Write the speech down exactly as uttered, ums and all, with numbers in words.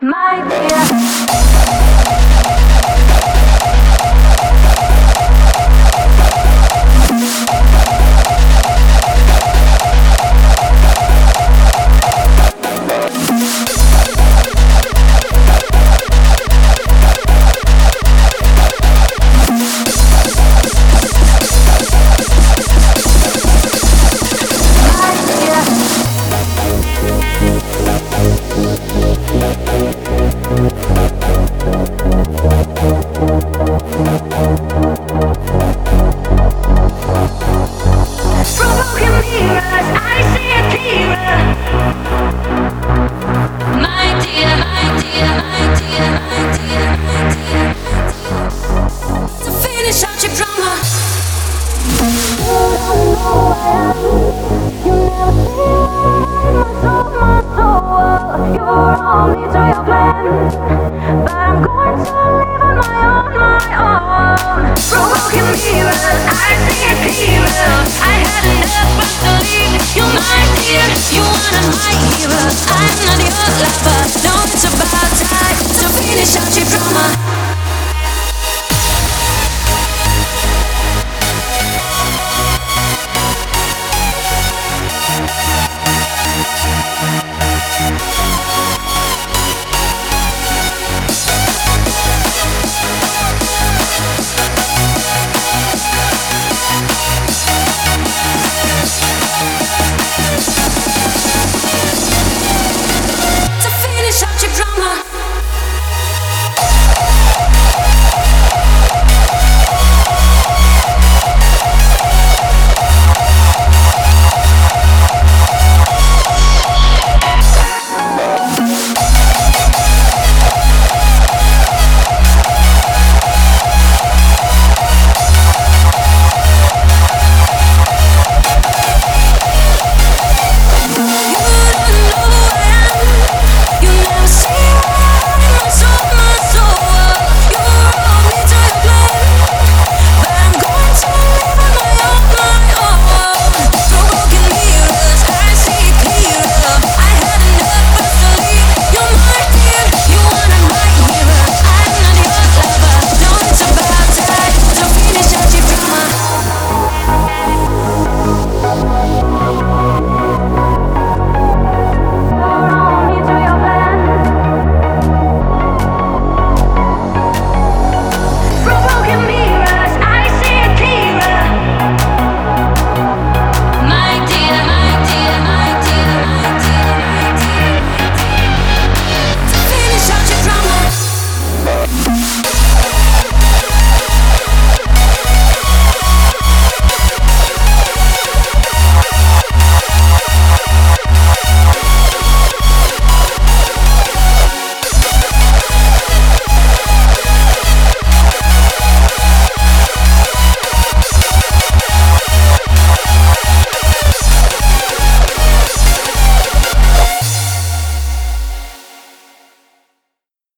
my dear. But I'm going to live on my own, my own. Broken mirrors, I see it clearer. I had enough but to leave. You're my dear, you one of my heroes. I'm not your lover.